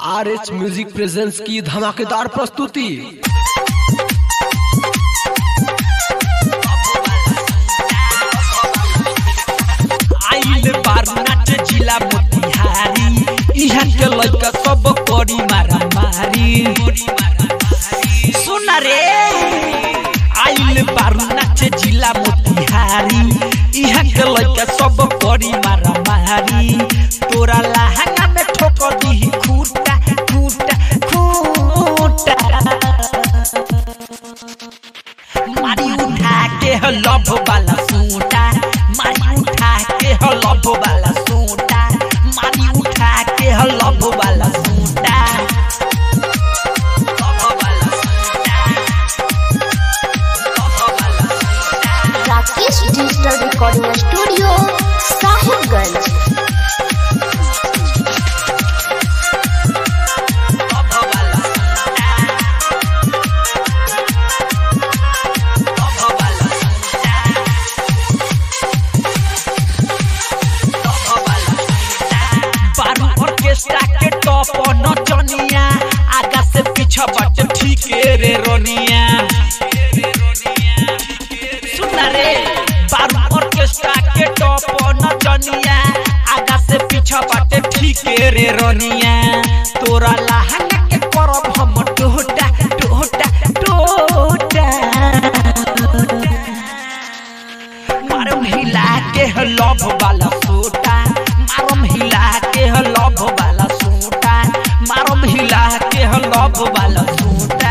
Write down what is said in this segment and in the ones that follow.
RH music presents की धमाकेदार प्रस्तुति। आइल बारनाट जिला मोतिहारी, इहाँ के लड़का सब करी मारा मारी। सुन रे, आइल बारनाट जिला मोतिहारी, इहाँ के लड़का सब करी मारा मारी। तोरा लहंगा में ठोक दी खूटा खूटा खूटा, मारी उठा के लभ वाला सूटा, मारी उठा के लभ वाला सूटा, मारी उठा के लभ वाला सूटा। Rakesh digital recording studio Sahibganj. के टॉप नचनिया, आगा से पीछा बाटे ठीक रे रोनिया। सुन रे, बारू ऑर्केस्ट्रा के टॉप नचनिया, आगा से पीछा बाटे ठीक रे रोनिया। तोरा लहंगा के करब हम टोटा टोटा टोटा, मारम हिला के लभ वाला सोटा, मारम हिला के लभ वाला सोटा, मारम हिला के लभ वाला सोटा।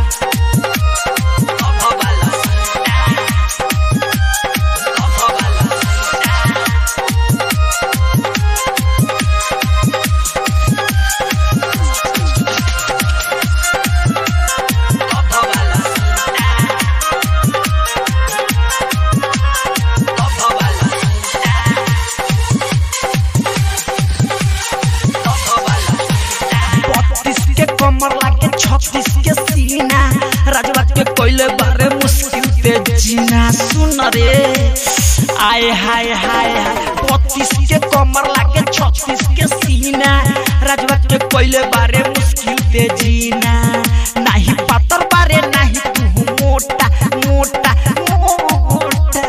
कमर लागे 36 के सीना, राजवा के कोइले बारे मुश्किल ते जीना। सुन रे, आए हाय हाय 32 के कमर लागे 36 के सीना, राजवा के कोइले बारे मुश्किल ते जीना। नाही पातर बारे नाही तू मोटा मोटा मोटा,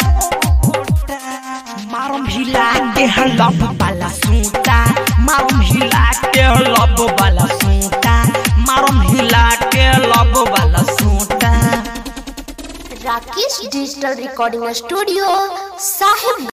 मारम हिला के लभ वाला सूटा, मारम हिला के लभ वाला सूटा, मारम हिला के लभ वाला सूटा। राकेश डिजिटल रिकॉर्डिंग स्टूडियो साहिब।